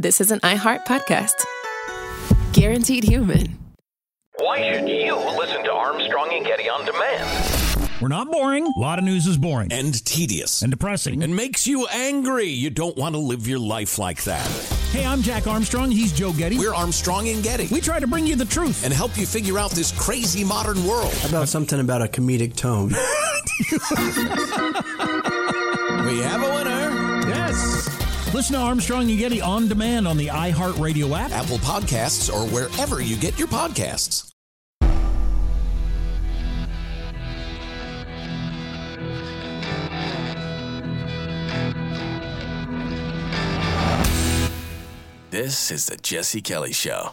this is an iHeart podcast. Guaranteed human. Why should you listen to Armstrong and Getty on demand? We're not boring. A lot of news is boring. And tedious. And depressing. And makes you angry. You don't want to live your life like that. Hey, I'm Jack Armstrong. He's Joe Getty. We're Armstrong and Getty. We try to bring you the truth. And help you figure out this crazy modern world. How about something about a comedic tone? We have a winner. Yes. Listen to Armstrong and Getty on demand on the iHeartRadio app, Apple Podcasts, or wherever you get your podcasts. This is the Jesse Kelly Show.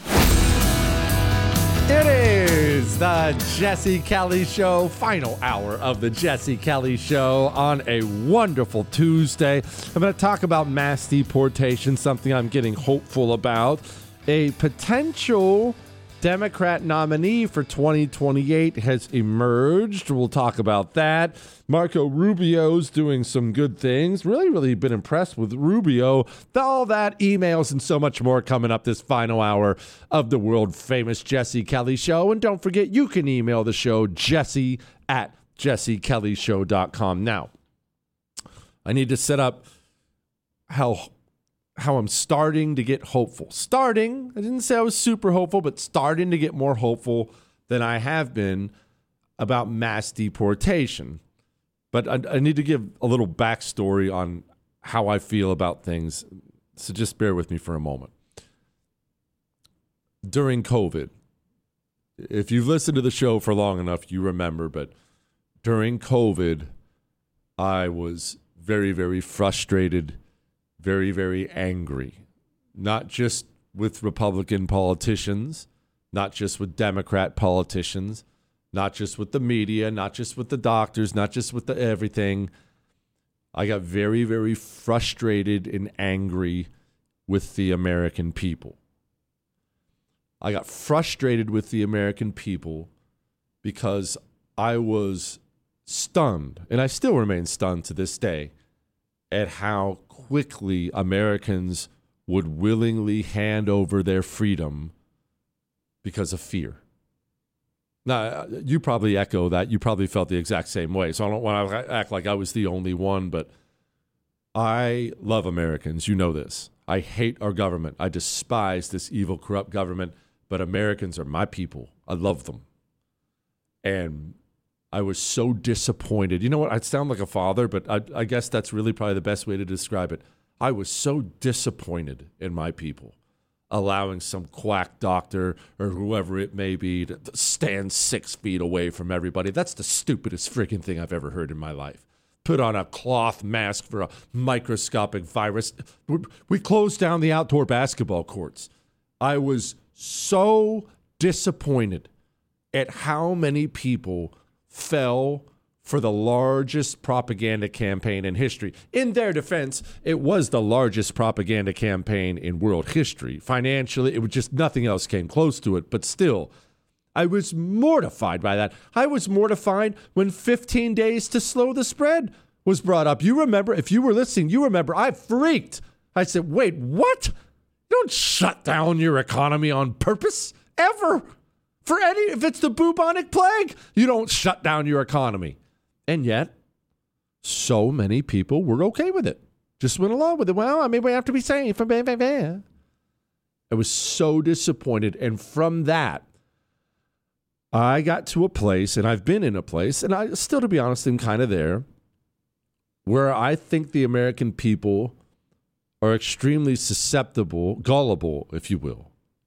It is the Jesse Kelly Show, final hour of the Jesse Kelly Show on a wonderful Tuesday. I'm going to talk about mass deportation, something I'm getting hopeful about. A potential Democrat nominee for 2028 has emerged. We'll talk about that. Marco Rubio's doing some good things. Really been impressed with Rubio. All that, emails, and so much more coming up this final hour of the world-famous Jesse Kelly Show. And don't forget, you can email the show, jesse@jessekellyshow.com. Now, I need to set up how I'm starting to get hopeful. I didn't say I was super hopeful, but starting to get more hopeful than I have been about mass deportation. But I need to give a little backstory on how I feel about things. So just bear with me for a moment. During COVID, if you've listened to the show for long enough, you remember, but during COVID, I was very, very frustrated, very, very angry, not just with Republican politicians, not just with Democrat politicians, not just with the media, not just with the doctors, not just with the everything. I got very, very frustrated and angry with the American people. I got frustrated with the American people because I was stunned, and I still remain stunned to this day, at how quickly Americans would willingly hand over their freedom because of fear. Now, you probably echo that. You probably felt the exact same way. So I don't want to act like I was the only one, but I love Americans. You know this. I hate our government. I despise this evil, corrupt government, but Americans are my people. I love them. And I was so disappointed. You know what? I sound like a father, but I guess that's really probably the best way to describe it. I was so disappointed in my people, allowing some quack doctor or whoever it may be to stand 6 feet away from everybody. That's the stupidest freaking thing I've ever heard in my life. Put on a cloth mask for a microscopic virus. We closed down the outdoor basketball courts. I was so disappointed at how many people fell for the largest propaganda campaign in history. In their defense, it was the largest propaganda campaign in world history. Financially, it was just nothing else came close to it. But still, I was mortified by that. I was mortified when 15 days to slow the spread was brought up. You remember, if you were listening, you remember I freaked. I said, wait, what? You don't shut down your economy on purpose, ever. If it's the bubonic plague, you don't shut down your economy. And yet, so many people were okay with it. Just went along with it. Well, I mean, we have to be safe. I was so disappointed. And from that, I got to a place, and I've been in a place, and I still, to be honest, am kind of there, where I think the American people are extremely gullible, if you will.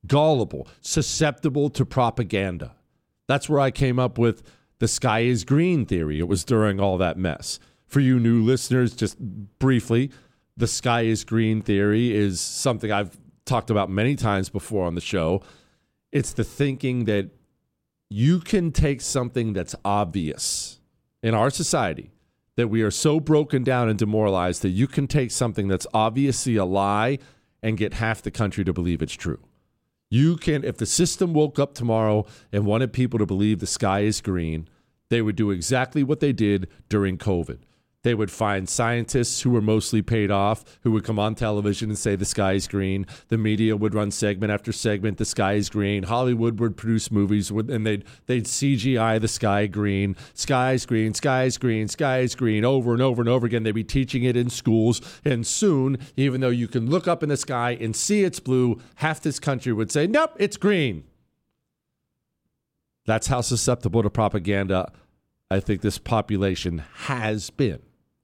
Susceptible to propaganda. That's where I came up with the sky is green theory. It was during all that mess. For you new listeners, just briefly, the sky is green theory is something I've talked about many times before on the show. It's the thinking that you can take something that's obvious in our society, that we are so broken down and demoralized that you can take something that's obviously a lie and get half the country to believe it's true. You can, if the system woke up tomorrow and wanted people to believe the sky is green, they would do exactly what they did during COVID. They would find scientists who were mostly paid off, who would come on television and say the sky is green. The media would run segment after segment, the sky is green. Hollywood would produce movies, and they'd CGI the sky green. Sky is green, sky is green, sky is green, over and over and over again. They'd be teaching it in schools. And soon, even though you can look up in the sky and see it's blue, half this country would say, nope, it's green. That's how susceptible to propaganda I think this population has been.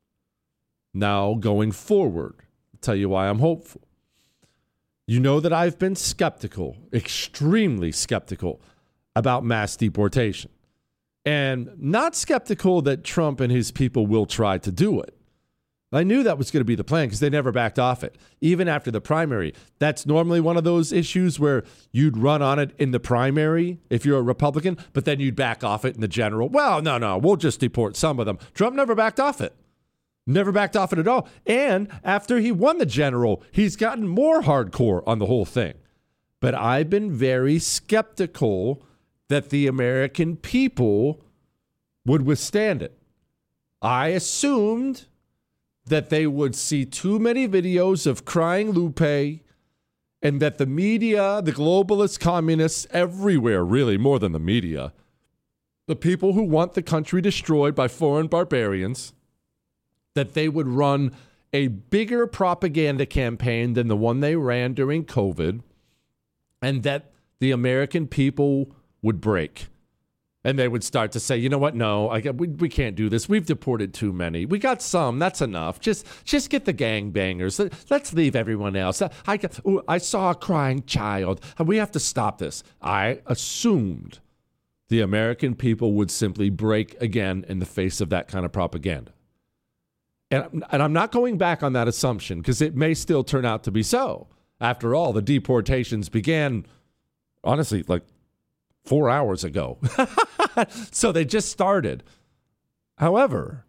Now, going forward, I'll tell you why I'm hopeful. You know that I've been skeptical, extremely skeptical, about mass deportation. And not skeptical that Trump and his people will try to do it. I knew that was going to be the plan because they never backed off it, even after the primary. That's normally one of those issues where you'd run on it in the primary if you're a Republican, but then you'd back off it in the general. Well, no, we'll just deport some of them. Trump never backed off it. Never backed off it at all. And after he won the general, he's gotten more hardcore on the whole thing. But I've been very skeptical that the American people would withstand it. I assumed that they would see too many videos of crying Lupe and that the media, the globalist communists everywhere, really more than the media, the people who want the country destroyed by foreign barbarians, that they would run a bigger propaganda campaign than the one they ran during COVID, and that the American people would break. And they would start to say, you know what? No, we can't do this. We've deported too many. We got some. That's enough. Just get the gangbangers. Let's leave everyone else. I saw a crying child. We have to stop this. I assumed the American people would simply break again in the face of that kind of propaganda. And I'm not going back on that assumption because it may still turn out to be so. After all, the deportations began, honestly, like 4 hours ago. So they just started. However,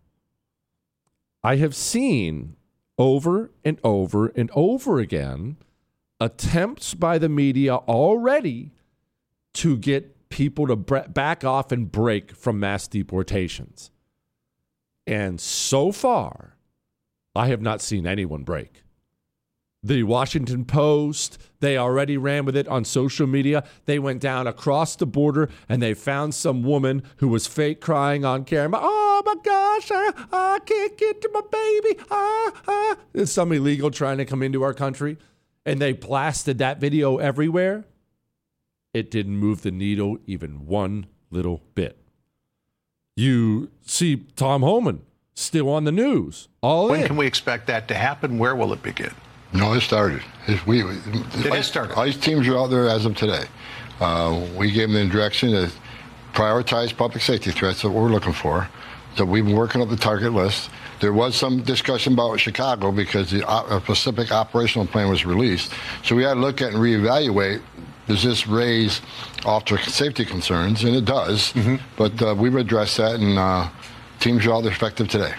I have seen over and over and over again attempts by the media already to get people to back off and break from mass deportations. And so far, I have not seen anyone break. The Washington Post, they already ran with it on social media. They went down across the border and they found some woman who was fake crying on camera. Oh my gosh, I can't get to my baby. There's some illegal trying to come into our country. And they blasted that video everywhere. It didn't move the needle even one little bit. You see Tom Homan still on the news. When can we expect that to happen? Where will it begin? No, it started. It has started. ICE teams are out there as of today. We gave them the direction to prioritize public safety threats that we're looking for. So we've been working up the target list. There was some discussion about Chicago because the Pacific operational plan was released. So we had to look at and reevaluate, does this raise officer safety concerns? And it does. Mm-hmm. But we've addressed that, and teams are out there effective today.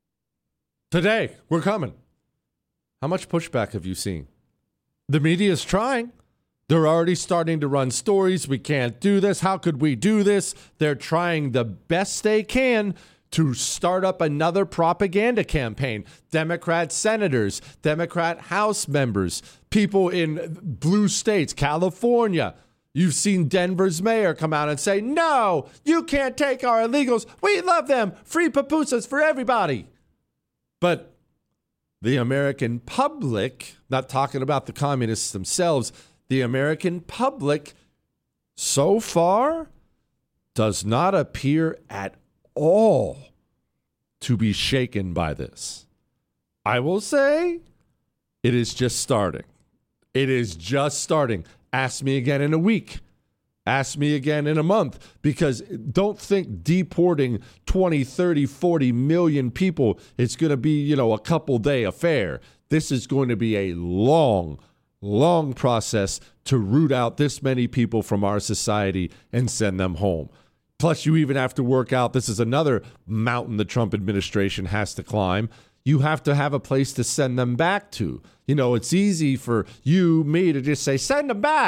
Today, we're coming. How much pushback have you seen? The media is trying. They're already starting to run stories. We can't do this. How could we do this? They're trying the best they can to start up another propaganda campaign. Democrat senators, Democrat House members, people in blue states, California. You've seen Denver's mayor come out and say, no, you can't take our illegals. We love them. Free pupusas for everybody. But the American public, not talking about the communists themselves, the American public so far does not appear at all to be shaken by this. I will say it is just starting. It is just starting. Ask me again in a week. Ask me again in a month, because don't think deporting 20, 30, 40 million people, it's going to be, a couple day affair. This is going to be a long, long process to root out this many people from our society and send them home. Plus, you even have to work out, this is another mountain the Trump administration has to climb. You have to have a place to send them back to. It's easy for you, me to just say, send them back.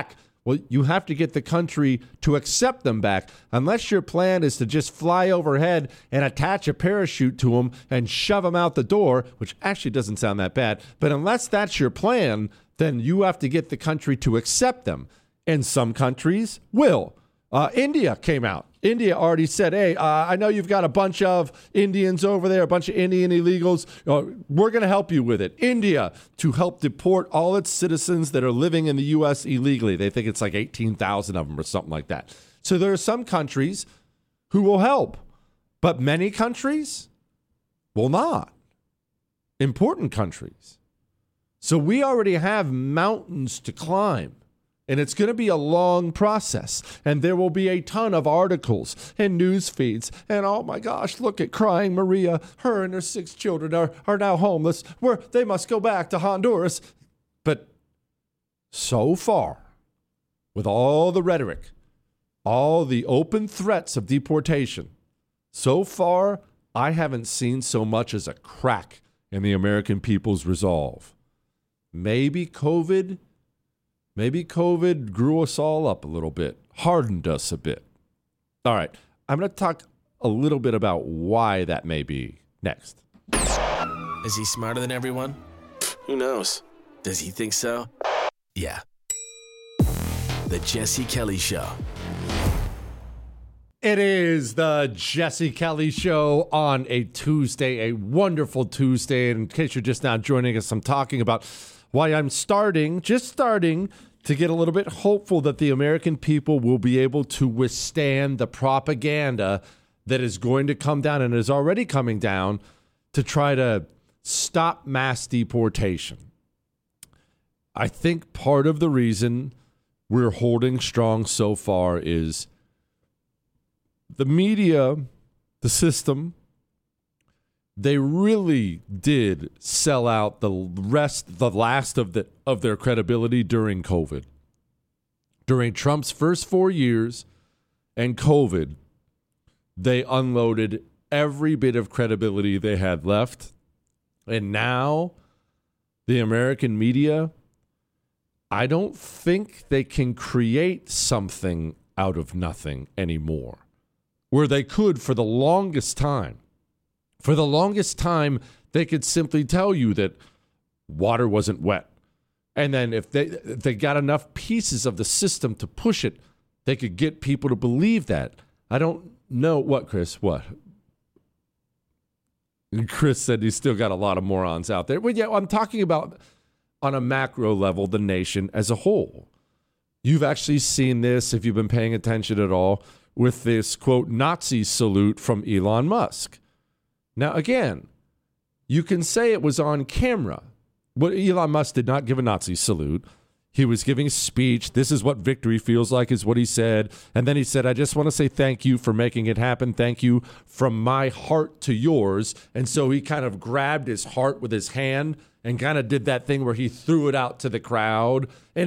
Well, you have to get the country to accept them back. Unless your plan is to just fly overhead and attach a parachute to them and shove them out the door, which actually doesn't sound that bad, but unless that's your plan, then you have to get the country to accept them. And some countries will. India came out. India already said, hey, I know you've got a bunch of Indians over there, a bunch of Indian illegals. We're going to help you with it. India, to help deport all its citizens that are living in the U.S. illegally. They think it's like 18,000 of them or something like that. So there are some countries who will help, but many countries will not. Important countries. So we already have mountains to climb. And it's going to be a long process. And there will be a ton of articles and news feeds. And oh my gosh, look at crying Maria. Her and her 6 children are now homeless. They must go back to Honduras. But so far, with all the rhetoric, all the open threats of deportation, so far, I haven't seen so much as a crack in the American people's resolve. Maybe COVID grew us all up a little bit, hardened us a bit. All right, I'm going to talk a little bit about why that may be next. Is he smarter than everyone? Who knows? Does he think so? Yeah. The Jesse Kelly Show. It is the Jesse Kelly Show on a Tuesday, a wonderful Tuesday. And in case you're just now joining us, I'm talking about why I'm just starting to get a little bit hopeful that the American people will be able to withstand the propaganda that is going to come down and is already coming down to try to stop mass deportation. I think part of the reason we're holding strong so far is the media, the system, they really did sell out the last of their credibility during COVID. During Trump's first 4 years and COVID, they unloaded every bit of credibility they had left. And now the American media, I don't think they can create something out of nothing anymore, where they could for the longest time. For the longest time, they could simply tell you that water wasn't wet. And then if they got enough pieces of the system to push it, they could get people to believe that. I don't know what, Chris, what? Chris said he's still got a lot of morons out there. Well, yeah, I'm talking about on a macro level, the nation as a whole. You've actually seen this, if you've been paying attention at all, with this, quote, Nazi salute from Elon Musk. Now, again, you can say it was on camera. But Elon Musk did not give a Nazi salute. He was giving a speech. This is what victory feels like, is what he said. And then he said, I just want to say thank you for making it happen. Thank you from my heart to yours. And so he kind of grabbed his heart with his hand and kind of did that thing where he threw it out to the crowd. And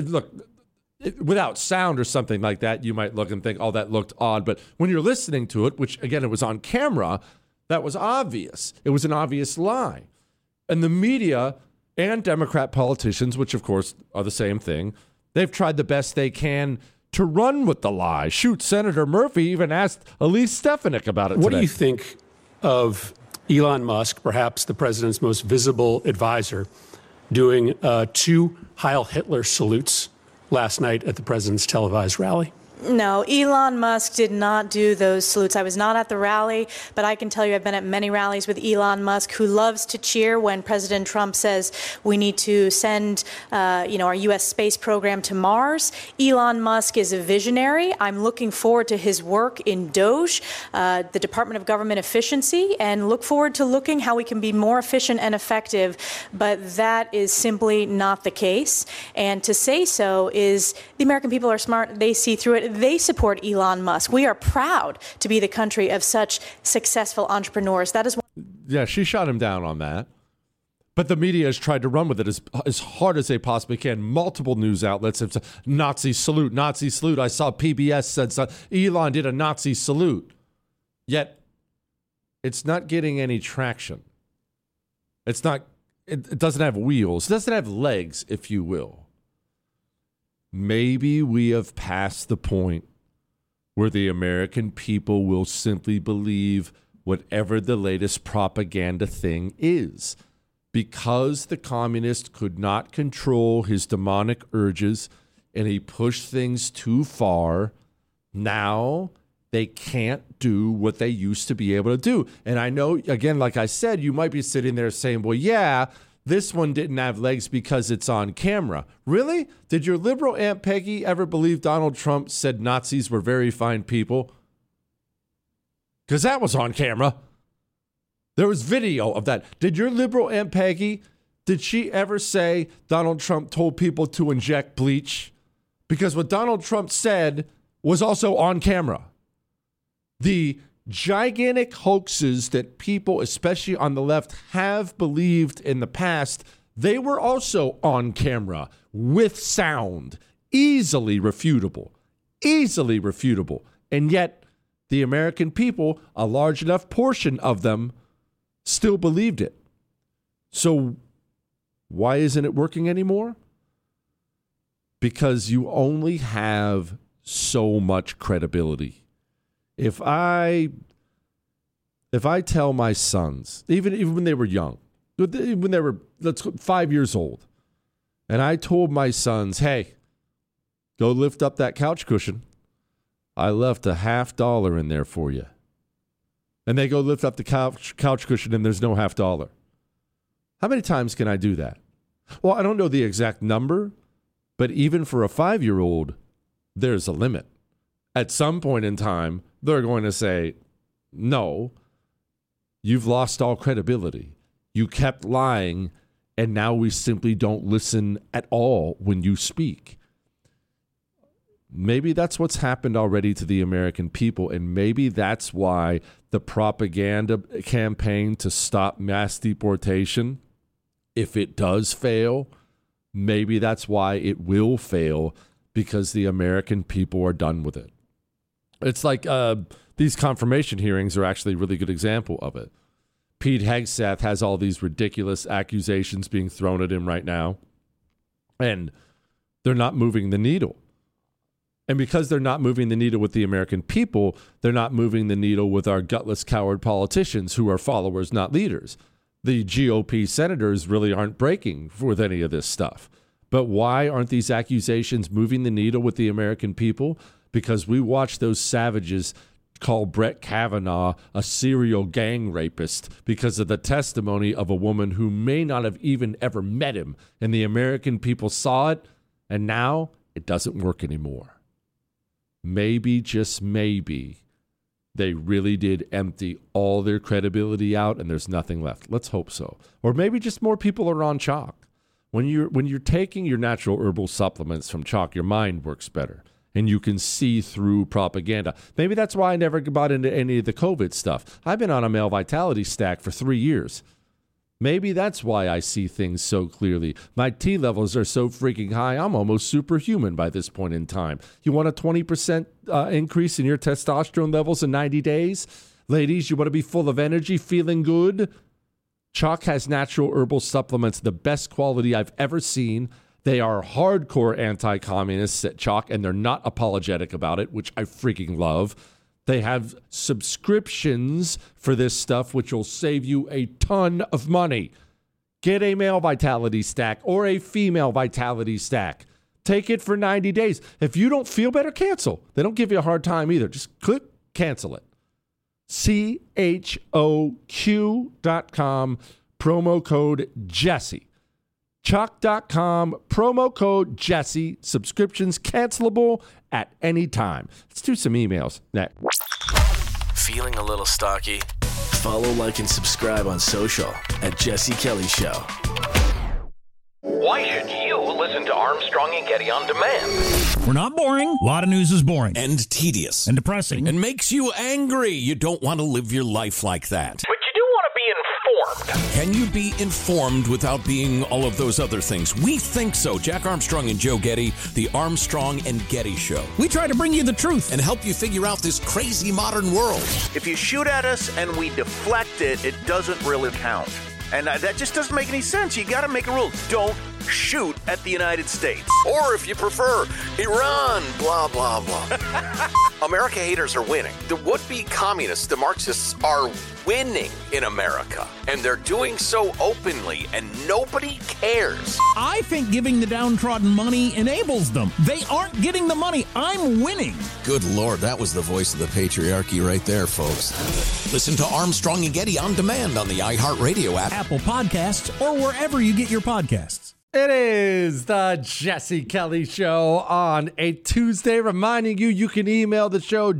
without sound or something like that, you might look and think, oh, that looked odd. But when you're listening to it, which, again, it was on camera, that was obvious. It was an obvious lie. And the media and Democrat politicians, which, of course, are the same thing, they've tried the best they can to run with the lie. Shoot, Senator Murphy even asked Elise Stefanik about it today. What do you think of Elon Musk, perhaps the president's most visible advisor, doing 2 Heil Hitler salutes last night at the president's televised rally? No, Elon Musk did not do those salutes. I was not at the rally, but I can tell you I've been at many rallies with Elon Musk, who loves to cheer when President Trump says we need to send, our U.S. space program to Mars. Elon Musk is a visionary. I'm looking forward to his work in DOGE, the Department of Government Efficiency, and look forward to looking how we can be more efficient and effective. But that is simply not the case. And to say so is the American people are smart. They see through it. They support Elon Musk. We are proud to be the country of such successful entrepreneurs. That is. Yeah, she shot him down on that. But the media has tried to run with it as hard as they possibly can. Multiple news outlets have said, Nazi salute, Nazi salute. I saw PBS said so. Elon did a Nazi salute. Yet, it's not getting any traction. It doesn't have wheels. It doesn't have legs, if you will. maybe we have passed the point where the American people will simply believe whatever the latest propaganda thing is. Because the communist could not control his demonic urges and he pushed things too far, now they can't do what they used to be able to do. And I know, again, like I said, you might be sitting there saying, well, yeah, this one didn't have legs because it's on camera. Really? Did your liberal Aunt Peggy ever believe Donald Trump said Nazis were very fine people? Because that was on camera. There was video of that. Did your liberal Aunt Peggy, did she ever say Donald Trump told people to inject bleach? Because what Donald Trump said was also on camera. The gigantic hoaxes that people, especially on the left, have believed in the past, they were also on camera with sound, easily refutable. And yet, the American people, a large enough portion of them, still believed it. So why isn't it working anymore? Because you only have so much credibility. If I tell my sons, even when they were young, when they were 5 years old, and I told my sons, hey, go lift up that couch cushion. I left a $50 in there for you. And they go lift up the couch cushion and there's no $50. How many times can I do that? Well, I don't know the exact number, but even for a 5-year-old, there's a limit. At some point in time, they're going to say, no, you've lost all credibility. You kept lying, and now we simply don't listen at all when you speak. Maybe that's what's happened already to the American people, and maybe that's why the propaganda campaign to stop mass deportation, if it does fail, maybe that's why it will fail, because the American people are done with it. It's like these confirmation hearings are actually a really good example of it. Pete Hegseth has all these ridiculous accusations being thrown at him right now, and they're not moving the needle. And because they're not moving the needle with the American people, they're not moving the needle with our gutless coward politicians who are followers, not leaders. The GOP senators really aren't breaking with any of this stuff. But why aren't these accusations moving the needle with the American people? Because we watched those savages call Brett Kavanaugh a serial gang rapist because of the testimony of a woman who may not have even ever met him. And the American people saw it, and now it doesn't work anymore. Maybe, just maybe, they really did empty all their credibility out and there's nothing left. Let's hope so. Or maybe just more people are on chalk. When you're taking your natural herbal supplements from chalk, your mind works better and you can see through propaganda. Maybe that's why I never bought into any of the COVID stuff. I've been on a male vitality stack for 3 years. Maybe that's why I see things so clearly. My T levels are so freaking high, I'm almost superhuman by this point in time. You want a 20% increase in your testosterone levels in 90 days? Ladies, you want to be full of energy, feeling good? Chalk has natural herbal supplements, the best quality I've ever seen. They are hardcore anti-communists at Chalk, and they're not apologetic about it, which I freaking love. They have subscriptions for this stuff, which will save you a ton of money. Get a male vitality stack or a female vitality stack. Take it for 90 days. If you don't feel better, cancel. They don't give you a hard time either. Just click cancel it. CHOQ.com, promo code Jesse. Chalk.com, promo code Jesse. Subscriptions cancelable at any time. Let's do some emails next. Feeling a little stocky? Follow, like, and subscribe on social at Jesse Kelly Show. Why should you listen to Armstrong and Getty on demand? We're not boring. A lot of news is boring. And tedious. And depressing. And makes you angry. You don't want to live your life like that. But you do want to be informed. Can you be informed without being all of those other things? We think so. Jack Armstrong and Joe Getty, the Armstrong and Getty Show. We try to bring you the truth and help you figure out this crazy modern world. If you shoot at us and we deflect it, it doesn't really count. And that just doesn't make any sense. You got to make a rule. Don't shoot at the United States. Or if you prefer, Iran, blah, blah, blah. America haters are winning. The would-be communists, the Marxists, are winning in America. And they're doing so openly, and nobody cares. I think giving the downtrodden money enables them. They aren't getting the money. I'm winning. Good Lord, that was the voice of the patriarchy right there, folks. Listen to Armstrong and Getty on demand on the iHeartRadio app, Apple Podcasts, or wherever you get your podcasts. It is the Jesse Kelly Show on a Tuesday, reminding you you can email the show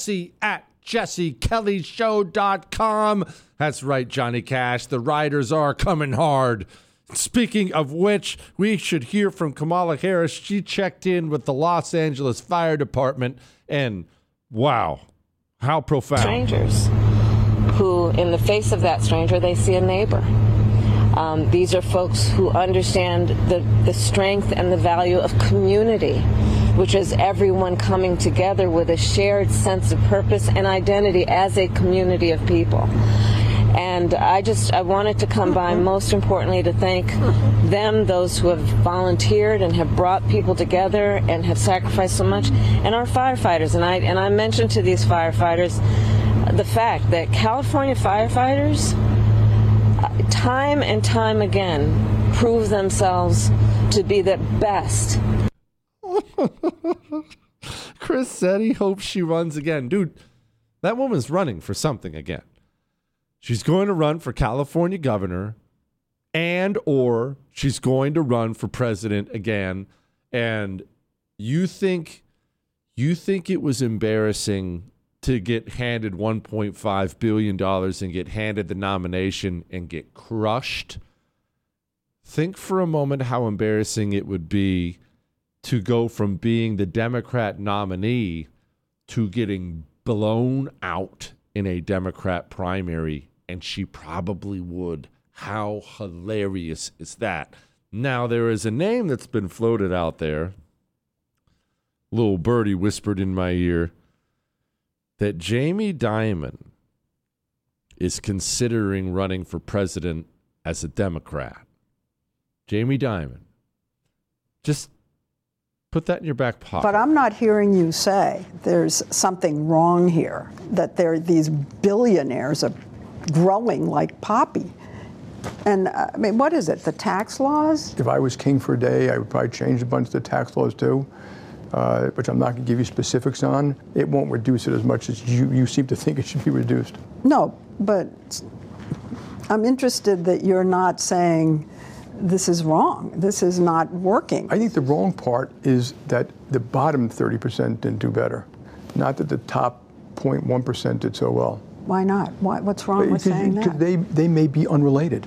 jesse@jessekellyshow.com. That's right, Johnny Cash. The riders are coming hard. Speaking of which, we should hear from Kamala Harris. She checked in with the Los Angeles Fire Department, and wow, how profound. Strangers who, in the face of that stranger, they see a neighbor. These are folks who understand the strength and the value of community, which is everyone coming together with a shared sense of purpose and identity as a community of people. And I wanted to come by, most importantly, to thank them, those who have volunteered and have brought people together and have sacrificed so much, and our firefighters. And I mentioned to these firefighters the fact that California firefighters, time and time again, prove themselves to be the best. Chris said he hopes she runs again. Dude, that woman's running for something again. She's going to run for California governor, and or she's going to run for president again. And you think it was embarrassing to get handed $1.5 billion and get handed the nomination and get crushed? Think for a moment how embarrassing it would be to go from being the Democrat nominee to getting blown out in a Democrat primary, and she probably would. How hilarious is that? Now, there is a name that's been floated out there. Little birdie whispered in my ear that Jamie Dimon is considering running for president as a Democrat. Jamie Dimon. Just put that in your back pocket. But I'm not hearing you say there's something wrong here, that these billionaires are growing like poppy. And I mean, what is it, the tax laws? If I was king for a day, I would probably change a bunch of the tax laws too. Which I'm not going to give you specifics on. It won't reduce it as much as you seem to think it should be reduced. No, but I'm interested that you're not saying this is wrong. This is not working. I think the wrong part is that the bottom 30% didn't do better, not that the top 0.1% did so well. Why not? What's wrong with saying that? Because they may be unrelated.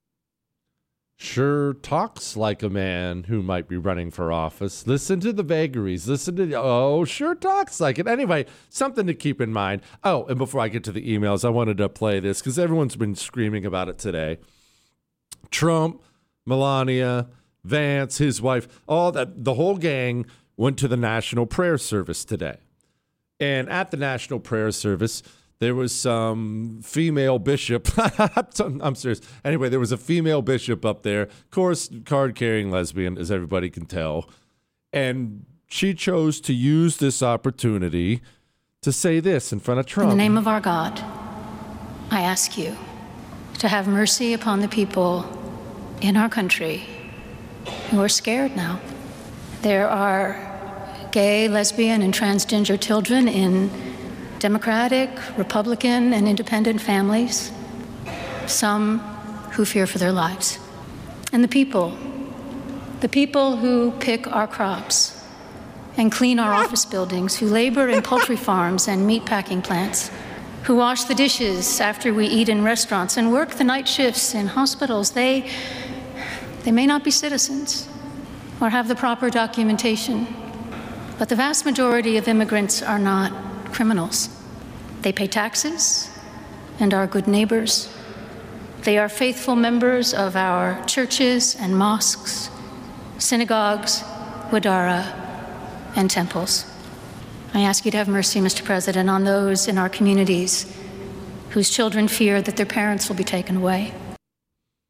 Sure talks like a man who might be running for office. Listen to the vagaries. Sure talks like it. Anyway, something to keep in mind. Oh, and before I get to the emails, I wanted to play this because everyone's been screaming about it today. Trump, Melania, Vance, his wife, all that, the whole gang went to the National Prayer Service today. And at the National Prayer Service, there was some female bishop. I'm serious. Anyway, there was a female bishop up there. Of course, card-carrying lesbian, as everybody can tell. And she chose to use this opportunity to say this in front of Trump. In the name of our God, I ask you to have mercy upon the people in our country who are scared now. There are gay, lesbian, and transgender children in Democratic, Republican, and independent families, some who fear for their lives. And the people who pick our crops and clean our office buildings, who labor in poultry farms and meat packing plants, who wash the dishes after we eat in restaurants and work the night shifts in hospitals, they may not be citizens or have the proper documentation, but the vast majority of immigrants are not criminals. They pay taxes and are good neighbors. They are faithful members of our churches and mosques, synagogues, wadara, and temples. I ask you to have mercy, Mr. President, on those in our communities whose children fear that their parents will be taken away.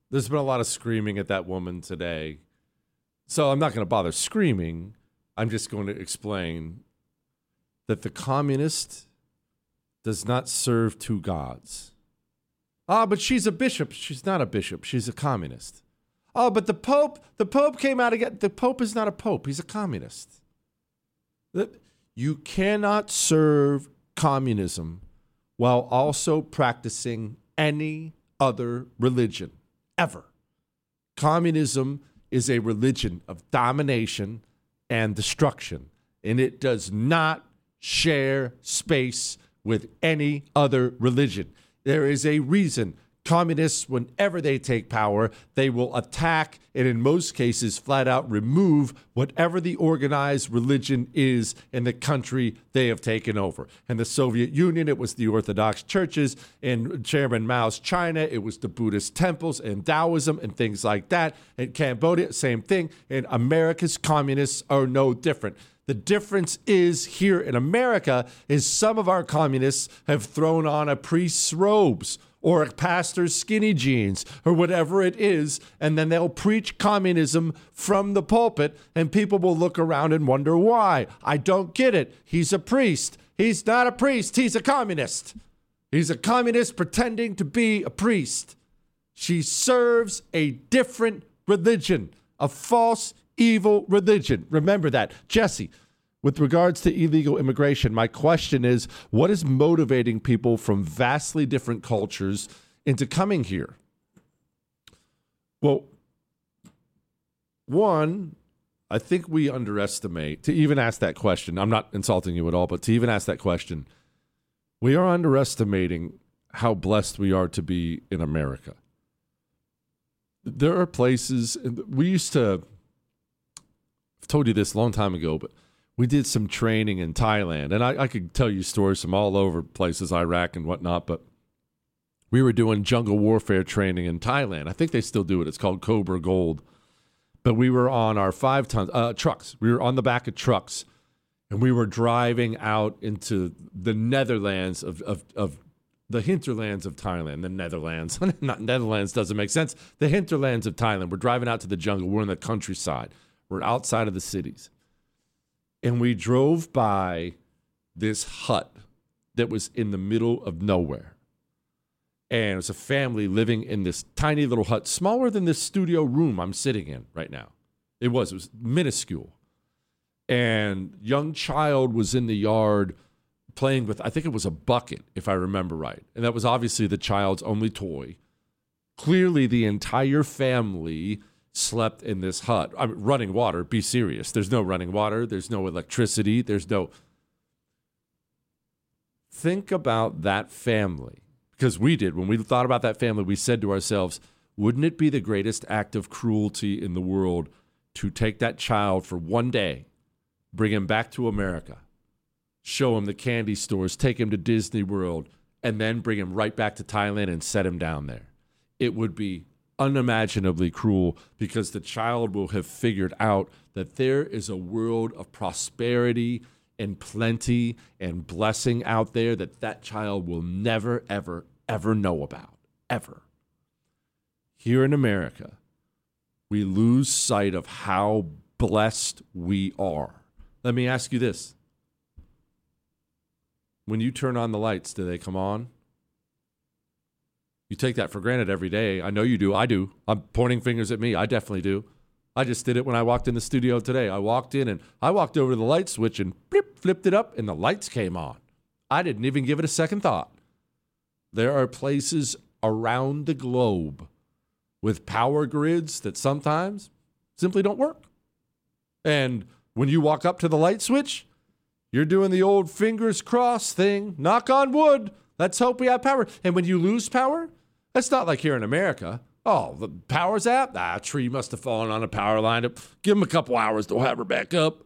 There's been a lot of screaming at that woman today. So I'm not going to bother screaming. I'm just going to explain that the communist does not serve two gods. But she's a bishop. She's not a bishop. She's a communist. But the Pope came out again. The Pope is not a pope. He's a communist. You cannot serve communism while also practicing any other religion, ever. Communism is a religion of domination and destruction, and it does not share space with any other religion. There is a reason communists, whenever they take power, they will attack and in most cases flat out remove whatever the organized religion is in the country they have taken over. In the Soviet Union, it was the Orthodox churches. In Chairman Mao's China, it was the Buddhist temples and Taoism and things like that. In Cambodia, same thing. And America's communists are no different. The difference is here in America is some of our communists have thrown on a priest's robes or a pastor's skinny jeans or whatever it is, and then they'll preach communism from the pulpit, and people will look around and wonder why. I don't get it. He's a priest. He's not a priest. He's a communist. He's a communist pretending to be a priest. She serves a different religion, a false, evil religion. Remember that. Jesse, with regards to illegal immigration, my question is, what is motivating people from vastly different cultures into coming here? Well, one, I think we underestimate, to even ask that question, I'm not insulting you at all, but to even ask that question, we are underestimating how blessed we are to be in America. There are places, we used to, I've told you this a long time ago, but we did some training in Thailand, and I could tell you stories from all over places, Iraq and whatnot, but we were doing jungle warfare training in Thailand. I think they still do it. It's called Cobra Gold. But we were on our 5-ton trucks. We were on the back of trucks, and we were driving out into the Netherlands of the hinterlands of Thailand. The Netherlands. Not Netherlands doesn't make sense. The hinterlands of Thailand. We're driving out to the jungle. We're in the countryside. We're outside of the cities. And we drove by this hut that was in the middle of nowhere. And it was a family living in this tiny little hut, smaller than this studio room I'm sitting in right now. It was minuscule. And young child was in the yard playing with, I think it was a bucket, if I remember right. And that was obviously the child's only toy. Clearly, the entire family slept in this hut. I mean, running water, be serious. There's no running water. There's no electricity. There's no... Think about that family. Because we did. When we thought about that family, we said to ourselves, wouldn't it be the greatest act of cruelty in the world to take that child for one day, bring him back to America, show him the candy stores, take him to Disney World, and then bring him right back to Thailand and set him down there? It would be unimaginably cruel, because the child will have figured out that there is a world of prosperity and plenty and blessing out there that child will never, ever, ever know about, ever. Here in America, we lose sight of how blessed we are. Let me ask you this. When you turn on the lights, do they come on? You take that for granted every day. I know you do. I do. I'm pointing fingers at me. I definitely do. I just did it when I walked in the studio today. I walked in and I walked over to the light switch and flipped it up and the lights came on. I didn't even give it a second thought. There are places around the globe with power grids that sometimes simply don't work. And when you walk up to the light switch, you're doing the old fingers crossed thing. Knock on wood. Let's hope we have power. And when you lose power, that's not like here in America. Oh, the power's out? A tree must have fallen on a power line. Give them a couple hours, they'll have her back up.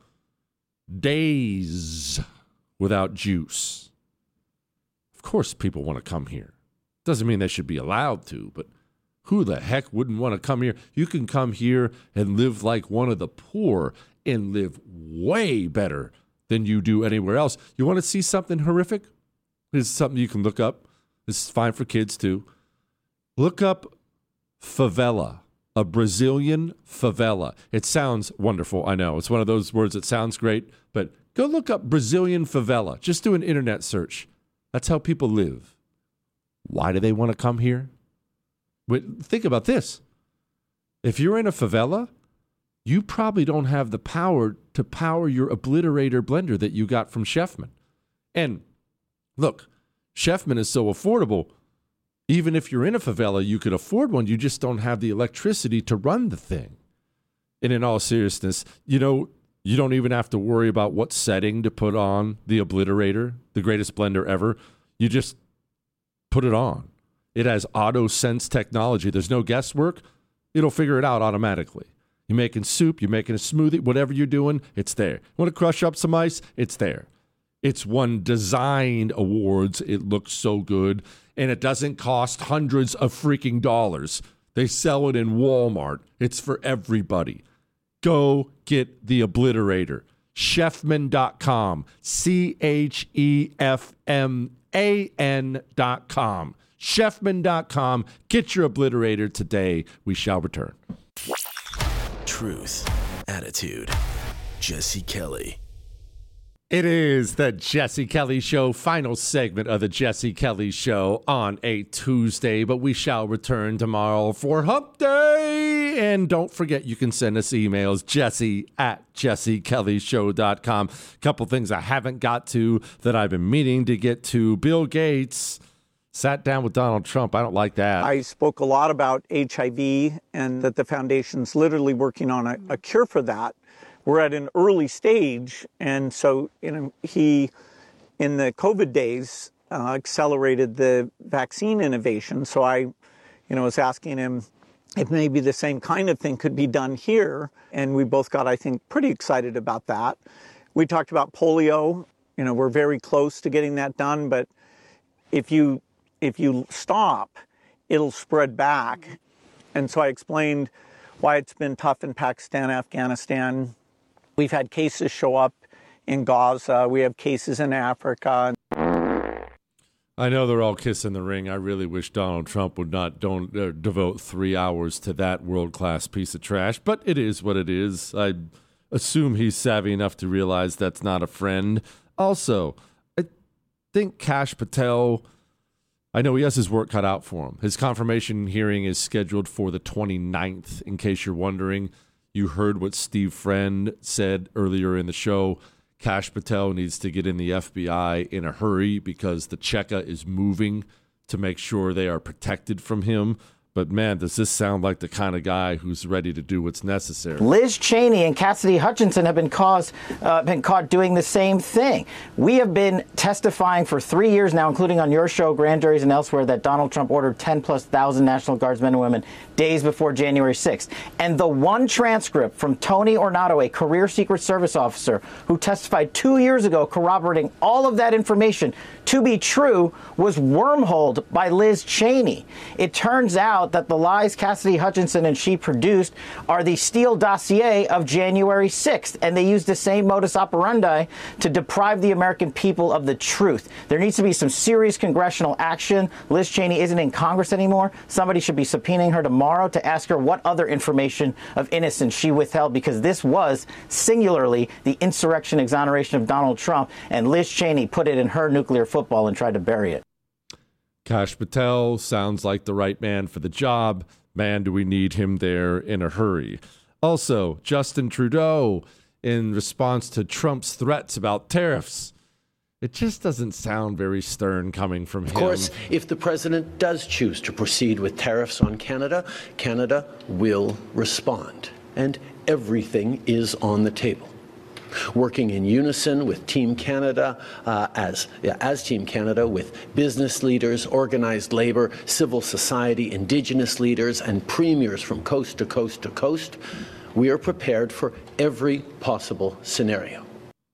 Days without juice. Of course people want to come here. Doesn't mean they should be allowed to, but who the heck wouldn't want to come here? You can come here and live like one of the poor and live way better than you do anywhere else. You want to see something horrific? This is something you can look up. This is fine for kids too. Look up favela. A Brazilian favela. It sounds wonderful, I know. It's one of those words that sounds great, but go look up Brazilian favela. Just do an internet search. That's how people live. Why do they want to come here? Think about this. If you're in a favela, you probably don't have the power to power your obliterator blender that you got from Chefman. And look, Chefman is so affordable. Even if you're in a favela, you could afford one. You just don't have the electricity to run the thing. And in all seriousness, you don't even have to worry about what setting to put on the obliterator, the greatest blender ever. You just put it on. It has auto sense technology. There's no guesswork. It'll figure it out automatically. You're making soup, you're making a smoothie, whatever you're doing, it's there. Want to crush up some ice? It's there. It's won design awards. It looks so good. And it doesn't cost hundreds of freaking dollars. They sell it in Walmart. It's for everybody. Go get the obliterator. Chefman.com. CHEFMAN.com. Chefman.com. Get your obliterator today. We shall return. Truth, attitude, Jesse Kelly. It is the Jesse Kelly Show, final segment of the Jesse Kelly Show on a Tuesday, but we shall return tomorrow for Hump Day. And don't forget, you can send us emails, jesse@jessekellyshow.com. Couple things I haven't got to that I've been meaning to get to. Bill Gates sat down with Donald Trump. I don't like that. I spoke a lot about HIV and that the foundation's literally working on a cure for that. We're at an early stage, and so he, in the COVID days, accelerated the vaccine innovation. So I, was asking him if maybe the same kind of thing could be done here, and we both got, I think, pretty excited about that. We talked about polio. We're very close to getting that done, but if you stop, it'll spread back. And so I explained why it's been tough in Pakistan, Afghanistan. We've had cases show up in Gaza. We have cases in Africa. I know they're all kissing the ring. I really wish Donald Trump would not devote 3 hours to that world-class piece of trash, but it is what it is. I assume he's savvy enough to realize that's not a friend. Also, I think Kash Patel, I know he has his work cut out for him. His confirmation hearing is scheduled for the 29th, in case you're wondering. You heard what Steve Friend said earlier in the show. Kash Patel needs to get in the FBI in a hurry because the Cheka is moving to make sure they are protected from him. But, man, does this sound like the kind of guy who's ready to do what's necessary. Liz Cheney and Cassidy Hutchinson have been caught doing the same thing. We have been testifying for 3 years now, including on your show, Grand Juries and elsewhere, that Donald Trump ordered 10,000+ National Guardsmen and women days before January 6th. And the one transcript from Tony Ornato, a career Secret Service officer who testified 2 years ago corroborating all of that information to be true, was wormholed by Liz Cheney. It turns out that the lies Cassidy Hutchinson and she produced are the Steele dossier of January 6th, and they used the same modus operandi to deprive the American people of the truth. There needs to be some serious congressional action. Liz Cheney isn't in Congress anymore. Somebody should be subpoenaing her tomorrow to ask her what other information of innocence she withheld, because this was singularly the insurrection exoneration of Donald Trump, and Liz Cheney put it in her nuclear football and tried to bury it. Kash Patel sounds like the right man for the job. Man, do we need him there in a hurry. Also, Justin Trudeau, in response to Trump's threats about tariffs, it just doesn't sound very stern coming from him. Of course, if the president does choose to proceed with tariffs on Canada, Canada will respond. And everything is on the table. Working in unison with Team Canada, as Team Canada, with business leaders, organized labor, civil society, Indigenous leaders, and premiers from coast to coast to coast, we are prepared for every possible scenario.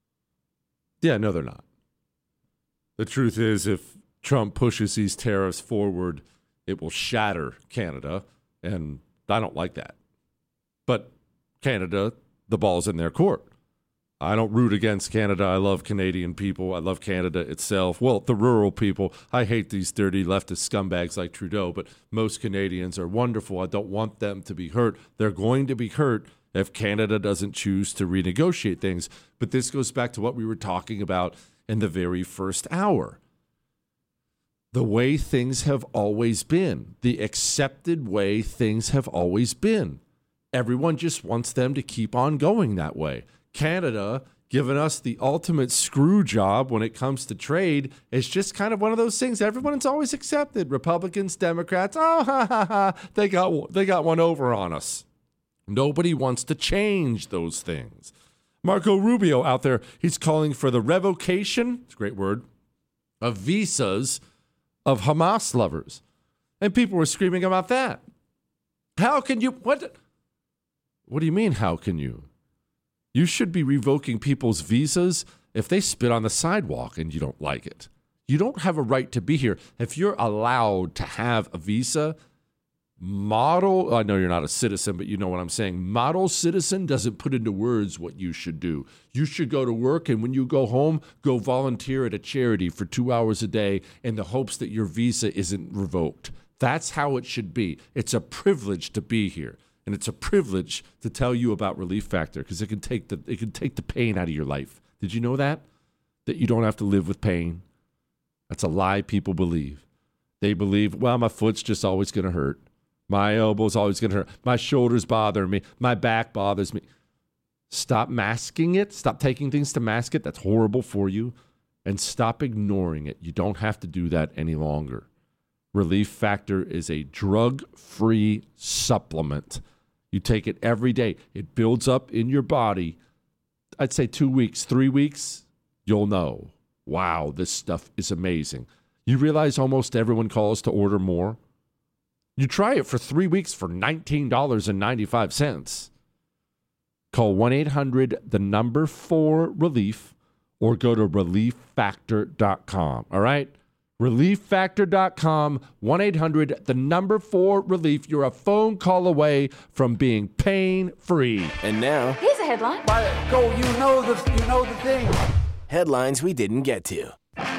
Yeah, no, they're not. The truth is, if Trump pushes these tariffs forward, it will shatter Canada, and I don't like that. But Canada, the ball's in their court. I don't root against Canada. I love Canadian people. I love Canada itself. Well, the rural people. I hate these dirty leftist scumbags like Trudeau, but most Canadians are wonderful. I don't want them to be hurt. They're going to be hurt if Canada doesn't choose to renegotiate things. But this goes back to what we were talking about in the very first hour. The way things have always been, the accepted way things have always been. Everyone just wants them to keep on going that way. Canada, giving us the ultimate screw job when it comes to trade, is just kind of one of those things everyone's always accepted. Republicans, Democrats, they got one over on us. Nobody wants to change those things. Marco Rubio out there, he's calling for the revocation, it's a great word, of visas of Hamas lovers. And people were screaming about that. How can you, what do you mean, how can you? You should be revoking people's visas if they spit on the sidewalk and you don't like it. You don't have a right to be here. If you're allowed to have a visa, model, I know you're not a citizen, but you know what I'm saying. Model citizen doesn't put into words what you should do. You should go to work, and when you go home, go volunteer at a charity for 2 hours a day in the hopes that your visa isn't revoked. That's how it should be. It's a privilege to be here. And it's a privilege to tell you about Relief Factor because it can take the pain out of your life. Did you know that? That you don't have to live with pain? That's a lie people believe. They believe, well, my foot's just always going to hurt. My elbow's always going to hurt. My shoulders bother me. My back bothers me. Stop masking it. Stop taking things to mask it. That's horrible for you. And stop ignoring it. You don't have to do that any longer. Relief Factor is a drug-free supplement. You take it every day. It builds up in your body. I'd say 2 weeks, 3 weeks, you'll know. Wow, this stuff is amazing. You realize almost everyone calls to order more? You try it for 3 weeks for $19.95. Call 1-800-4-RELIEF or go to relieffactor.com. All right? relieffactor.com, 1-800-4-RELIEF. You're a phone call away from being pain-free. And now, here's a headline. Go, you know the thing. Headlines we didn't get to.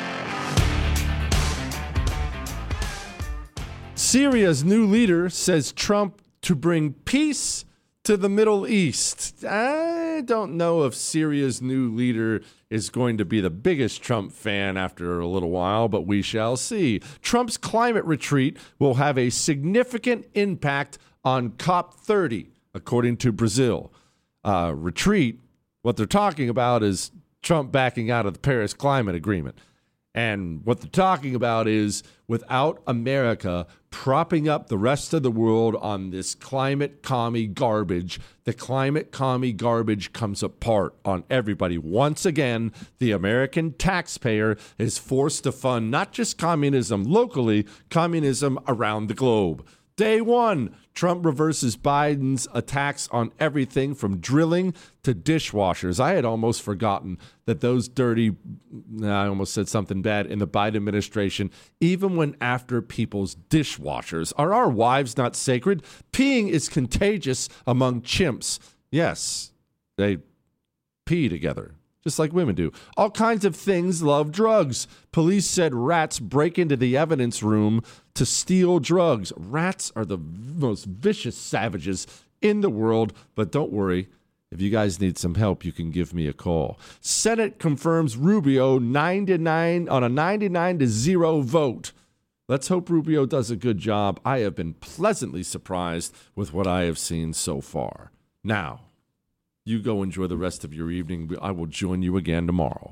Syria's new leader says Trump to bring peace to the Middle East. I don't know if Syria's new leader is going to be the biggest Trump fan after a little while, but we shall see. Trump's climate retreat will have a significant impact on COP30, according to Brazil. Retreat, what they're talking about is Trump backing out of the Paris Climate Agreement. And what they're talking about is without America propping up the rest of the world on this climate commie garbage, the climate commie garbage comes apart on everybody. Once again, the American taxpayer is forced to fund not just communism locally, communism around the globe. Day one, Trump reverses Biden's attacks on everything from drilling to dishwashers. I had almost forgotten that those dirty, I almost said something bad, in the Biden administration, even went after people's dishwashers. Are our wives not sacred? Peeing is contagious among chimps. Yes, they pee together, just like women do. All kinds of things love drugs. Police said rats break into the evidence room to steal drugs. Rats are the most vicious savages in the world, but don't worry. If you guys need some help, you can give me a call. Senate confirms Rubio 9-9 on a 99-0 vote. Let's hope Rubio does a good job. I have been pleasantly surprised with what I have seen so far. Now, you go enjoy the rest of your evening. I will join you again tomorrow.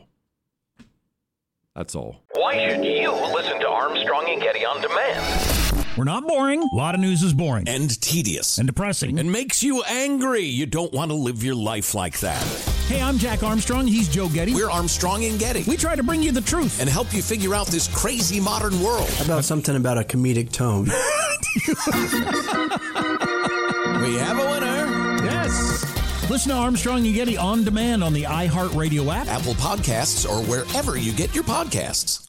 That's all. Why should you listen to Armstrong and Getty on demand? We're not boring. A lot of news is boring. And tedious. And depressing. And makes you angry. You don't want to live your life like that. Hey, I'm Jack Armstrong. He's Joe Getty. We're Armstrong and Getty. We try to bring you the truth. And help you figure out this crazy modern world. How about something about a comedic tone? We have a winner. Yes. Listen to Armstrong and Getty on demand on the iHeartRadio app, Apple Podcasts, or wherever you get your podcasts.